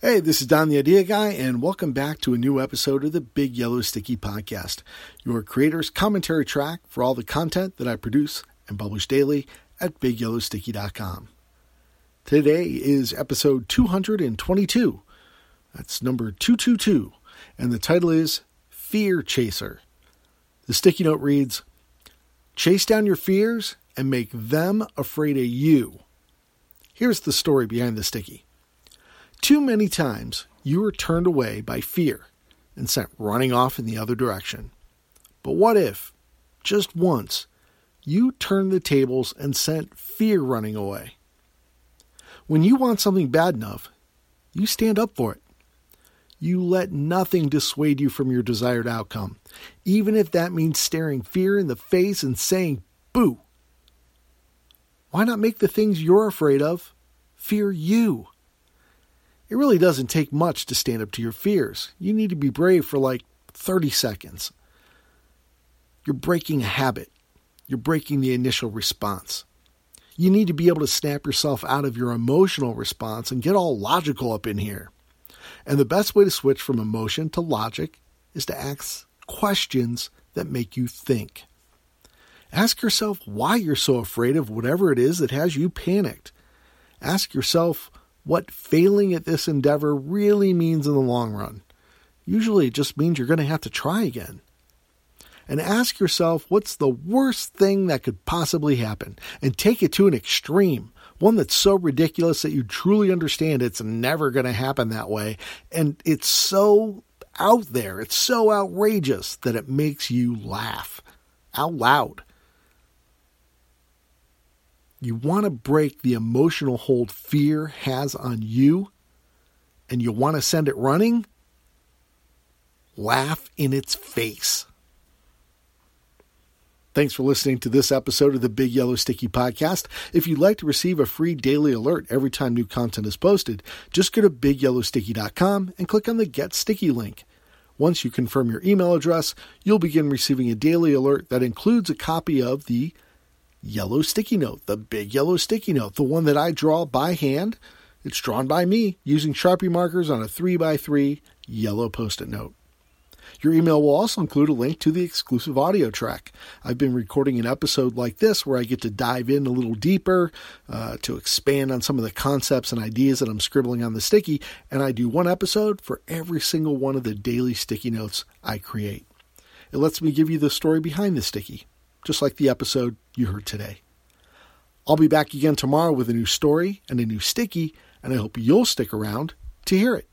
Hey, this is Don the Idea Guy, and welcome back to a new episode of the Big Yellow Sticky Podcast, your creator's commentary track for all the content that I produce and publish daily at BigYellowSticky.com. Today is episode 222. That's number 222, and the title is Fear Chaser. The sticky note reads, "Chase down your fears and make them afraid of you." Here's the story behind the sticky. Too many times you were turned away by fear and sent running off in the other direction. But what if, just once, you turned the tables and sent fear running away? When you want something bad enough, you stand up for it. You let nothing dissuade you from your desired outcome, even if that means staring fear in the face and saying, "Boo." Why not make the things you're afraid of fear you? It really doesn't take much to stand up to your fears. You need to be brave for like 30 seconds. You're breaking a habit. You're breaking the initial response. You need to be able to snap yourself out of your emotional response and get all logical up in here. And the best way to switch from emotion to logic is to ask questions that make you think. Ask yourself why you're so afraid of whatever it is that has you panicked. Ask yourself what failing at this endeavor really means in the long run. Usually it just means you're going to have to try again. And ask yourself what's the worst thing that could possibly happen, and take it to an extreme, one that's so ridiculous that you truly understand it's never going to happen that way, and it's so out there, it's so outrageous that it makes you laugh out loud. You want to break the emotional hold fear has on you, and you want to send it running? Laugh in its face. Thanks for listening to this episode of the Big Yellow Sticky Podcast. If you'd like to receive a free daily alert every time new content is posted, just go to BigYellowSticky.com and click on the Get Sticky link. Once you confirm your email address, you'll begin receiving a daily alert that includes a copy of the Yellow Sticky Note, the Big Yellow Sticky Note, the one that I draw by hand. It's drawn by me using Sharpie markers on a 3x3 yellow Post-it note. Your email will also include a link to the exclusive audio track. I've been recording an episode like this where I get to dive in a little deeper to expand on some of the concepts and ideas that I'm scribbling on the sticky, and I do one episode for every single one of the daily sticky notes I create. It lets me give you the story behind the sticky, just like the episode you heard today. I'll be back again tomorrow with a new story and a new sticky, and I hope you'll stick around to hear it.